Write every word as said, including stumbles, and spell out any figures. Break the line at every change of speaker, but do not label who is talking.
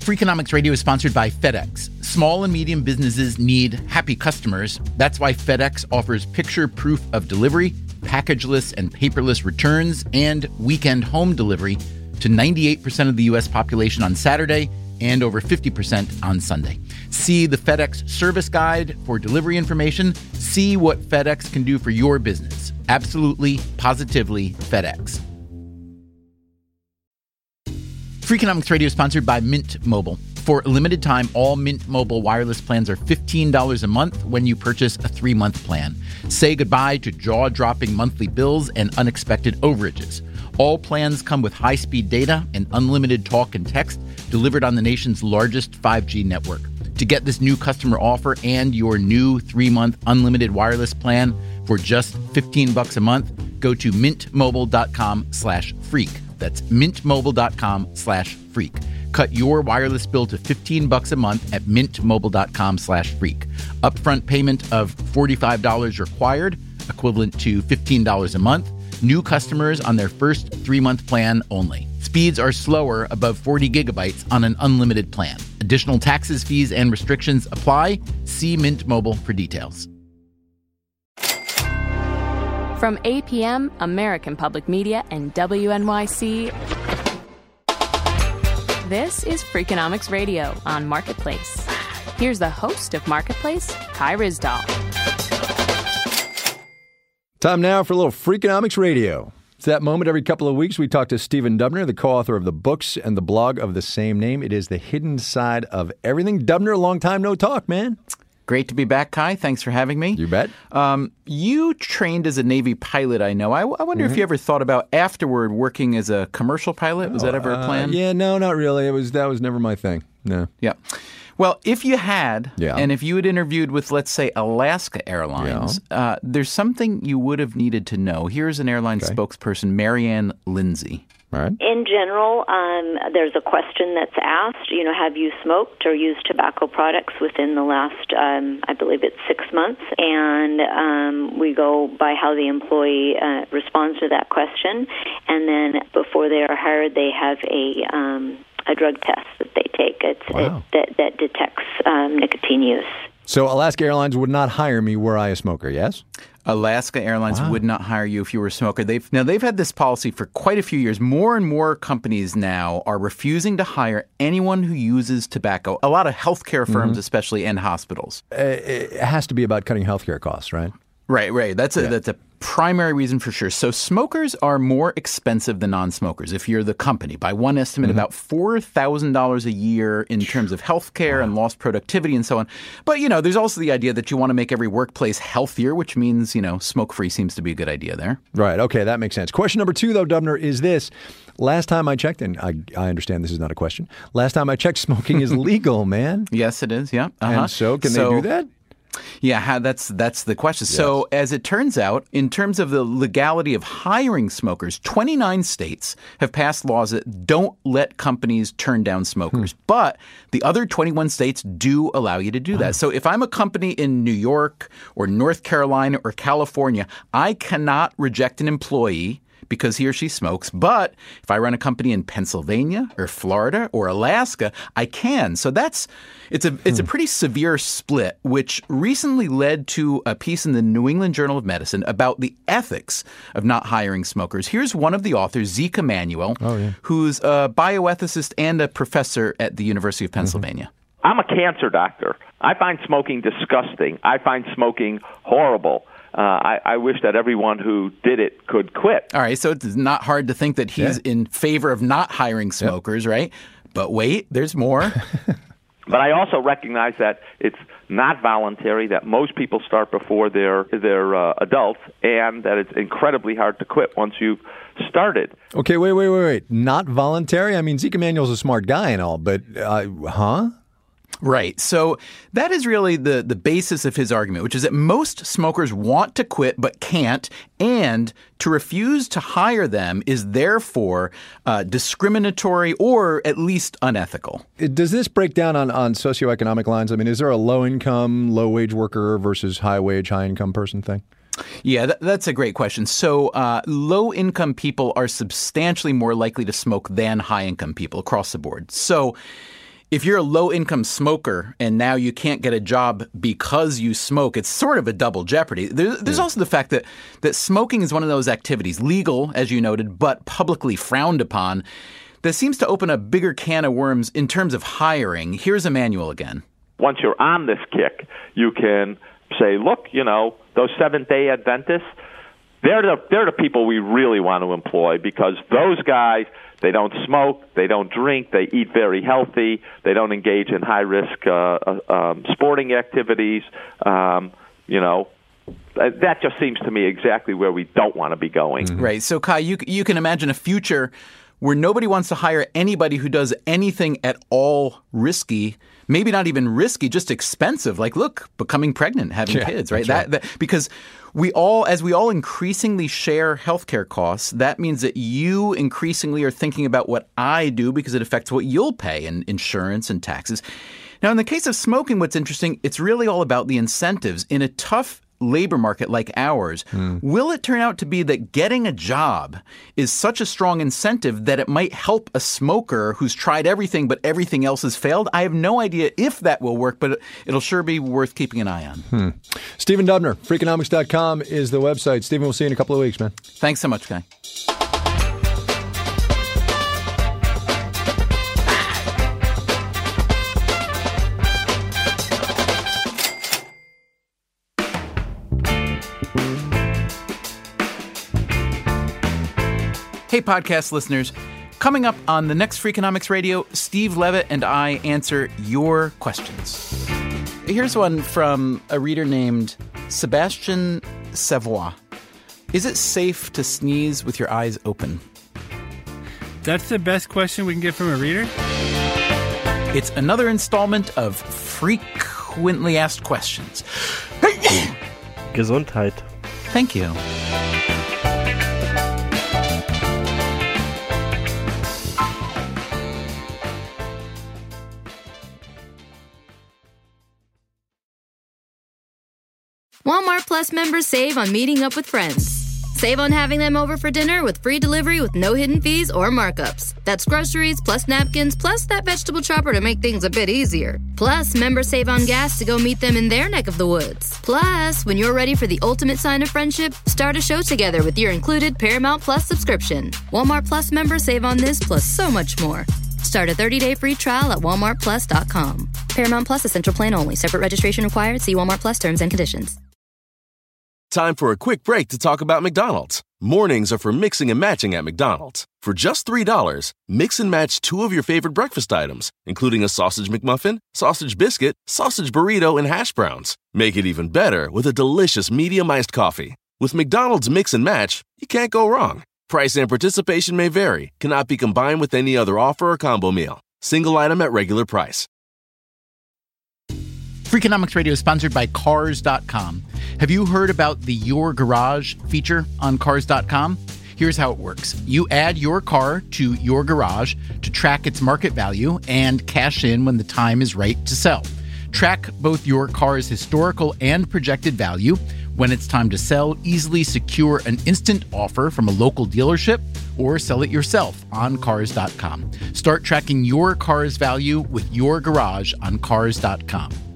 Freakonomics Radio is sponsored by FedEx. Small and medium businesses need happy customers. That's why FedEx offers picture proof of delivery, packageless and paperless returns, and weekend home delivery to ninety-eight percent of the U S population on Saturday and over fifty percent on Sunday. See the FedEx service guide for delivery information. See what FedEx can do for your business. Absolutely, positively FedEx. Freakonomics Radio is sponsored by Mint Mobile. For a limited time, all Mint Mobile wireless plans are fifteen dollars a month when you purchase a three-month plan. Say goodbye to jaw-dropping monthly bills and unexpected overages. All plans come with high-speed data and unlimited talk and text delivered on the nation's largest five G network. To get this new customer offer and your new three-month unlimited wireless plan for just fifteen bucks a month, go to mintmobile.com slash freak. That's mintmobile.com slash freak. Cut your wireless bill to fifteen bucks a month at mintmobile.com slash freak. Upfront payment of forty-five dollars required, equivalent to fifteen dollars a month. New customers on their first three-month plan only. Speeds are slower above forty gigabytes on an unlimited plan. Additional taxes, fees, and restrictions apply. See Mint Mobile for details.
From A P M, American Public Media, and W N Y C, this is Freakonomics Radio on Marketplace. Here's the host of Marketplace, Kai Ryssdal.
Time now for a little Freakonomics Radio. It's that moment every couple of weeks we talk to Stephen Dubner, the co-author of the books and the blog of the same name. It is the hidden side of everything. Dubner, long time no talk, man.
Great to be back, Kai. Thanks for having me.
You bet.
Um, you trained as a Navy pilot, I know. I, I wonder
mm-hmm.
if you ever thought about afterward working as a commercial pilot. Was
oh,
that ever a plan?
Uh, yeah, no, not really. It was that was never my thing. No.
Yeah. Well, if you had,
yeah.
and if you had interviewed with, let's say, Alaska Airlines, yeah. uh, there's something you would have needed to know. Here's an airline okay. spokesperson, Marianne Lindsay.
All right.
In general, um, there's a question that's asked, you know, have you smoked or used tobacco products within the last, um, I believe it's six months? And um, we go by how the employee uh, responds to that question. And then before they are hired, they have a um, a drug test that they take it's,
wow.
it, that, that detects um, nicotine use.
So Alaska Airlines would not hire me were I a smoker, yes?
Alaska Airlines wow. would not hire you if you were a smoker. They've now they've had this policy for quite a few years. More and more companies now are refusing to hire anyone who uses tobacco. A lot of healthcare firms, mm-hmm. especially, and hospitals.
Uh, it has to be about cutting healthcare costs, right?
Right, right. That's a
yeah.
that's a primary reason for sure. So smokers are more expensive than non-smokers if you're the company. By one estimate, mm-hmm. about four thousand dollars a year in terms of health care wow. and lost productivity and so on. But, you know, there's also the idea that you want to make every workplace healthier, which means, you know, smoke-free seems to be a good idea there.
Right. Okay, that makes sense. Question number two, though, Dubner, is this. Last time I checked, and I, I understand this is not a question. Last time I checked, smoking is legal, man.
Yes, it is. Yeah. Uh-huh.
And so can
so,
they do that?
Yeah, how, that's that's the question.
Yes.
So as it turns out, in terms of the legality of hiring smokers, twenty-nine states have passed laws that don't let companies turn down smokers. Hmm. But the other twenty-one states do allow you to do that. Oh. So if I'm a company in New York or North Carolina or California, I cannot reject an employee because he or she smokes. But if I run a company in Pennsylvania or Florida or Alaska, I can. So that's it's a it's a pretty severe split, which recently led to a piece in the New England Journal of Medicine about the ethics of not hiring smokers. Here's one of the authors, Zeke Emanuel,
oh, yeah.
who's a bioethicist and a professor at the University of Pennsylvania.
Mm-hmm. I'm a cancer doctor. I find smoking disgusting. I find smoking horrible. Uh, I, I wish that everyone who did it could quit.
All right, so it's not hard to think that he's yeah. in favor of not hiring smokers, yep. right? But wait, there's more.
But I also recognize that it's not voluntary, that most people start before they're, they're uh, adults, and that it's incredibly hard to quit once you've started.
Okay, wait, wait, wait, wait. Not voluntary? I mean, Zeke Emanuel's a smart guy and all, but, uh, huh?
Right. So that is really the, the basis of his argument, which is that most smokers want to quit but can't, and to refuse to hire them is therefore uh, discriminatory or at least unethical.
Does this break down on, on socioeconomic lines? I mean, is there a low-income, low-wage worker versus high-wage, high-income person thing?
Yeah, that, that's a great question. So uh, low-income people are substantially more likely to smoke than high-income people across the board. So if you're a low-income smoker and now you can't get a job because you smoke, it's sort of a double jeopardy. There, there's yeah. also the fact that, that smoking is one of those activities, legal, as you noted, but publicly frowned upon, that seems to open a bigger can of worms in terms of hiring. Here's Emmanuel again.
Once you're on this kick, you can say, look, you know, those Seventh-day Adventists, they're the, they're the people we really want to employ because those guys, they don't smoke, they don't drink, they eat very healthy, they don't engage in high-risk uh, uh, um, sporting activities. Um, you know, that just seems to me exactly where we don't want to be going.
Mm-hmm. Right. So, Kai, you you can imagine a future where nobody wants to hire anybody who does anything at all risky, maybe not even risky, just expensive. Like, look, becoming pregnant, having yeah, kids, right? That, right? That, because we all, as we all increasingly share healthcare costs, that means that you increasingly are thinking about what I do because it affects what you'll pay in insurance and taxes. Now, in the case of smoking, what's interesting, it's really all about the incentives. In a tough labor market like ours, mm. will it turn out to be that getting a job is such a strong incentive that it might help a smoker who's tried everything but everything else has failed? I have no idea if that will work, but it'll sure be worth keeping an eye on.
Hmm. Stephen Dubner, Freakonomics dot com is the website. Stephen, we'll see you in a couple of weeks, man.
Thanks so much, Guy. Hey, podcast listeners. Coming up on the next Freakonomics Radio, Steve Levitt and I answer your questions. Here's one from a reader named Sebastian Savoy. Is it safe to sneeze with your eyes open?
That's the best question we can get from a reader?
It's another installment of Frequently Asked Questions.
Gesundheit.
Thank you.
Walmart Plus members save on meeting up with friends. Save on having them over for dinner with free delivery with no hidden fees or markups. That's groceries, plus napkins, plus that vegetable chopper to make things a bit easier. Plus, members save on gas to go meet them in their neck of the woods. Plus, when you're ready for the ultimate sign of friendship, start a show together with your included Paramount Plus subscription. Walmart Plus members save on this plus so much more. Start a thirty-day free trial at walmart plus dot com. Paramount Plus Essential Plan only. Separate registration required. See Walmart Plus terms and conditions.
Time for a quick break to talk about McDonald's. Mornings are for mixing and matching at McDonald's. For just three dollars, mix and match two of your favorite breakfast items, including a sausage McMuffin, sausage biscuit, sausage burrito, and hash browns. Make it even better with a delicious medium iced coffee. With McDonald's Mix and Match, you can't go wrong. Price and participation may vary, cannot be combined with any other offer or combo meal. Single item at regular price.
Freakonomics Radio is sponsored by Cars dot com. Have you heard about the Your Garage feature on Cars dot com? Here's how it works. You add your car to your garage to track its market value and cash in when the time is right to sell. Track both your car's historical and projected value. When it's time to sell, easily secure an instant offer from a local dealership or sell it yourself on Cars dot com. Start tracking your car's value with your garage on Cars dot com.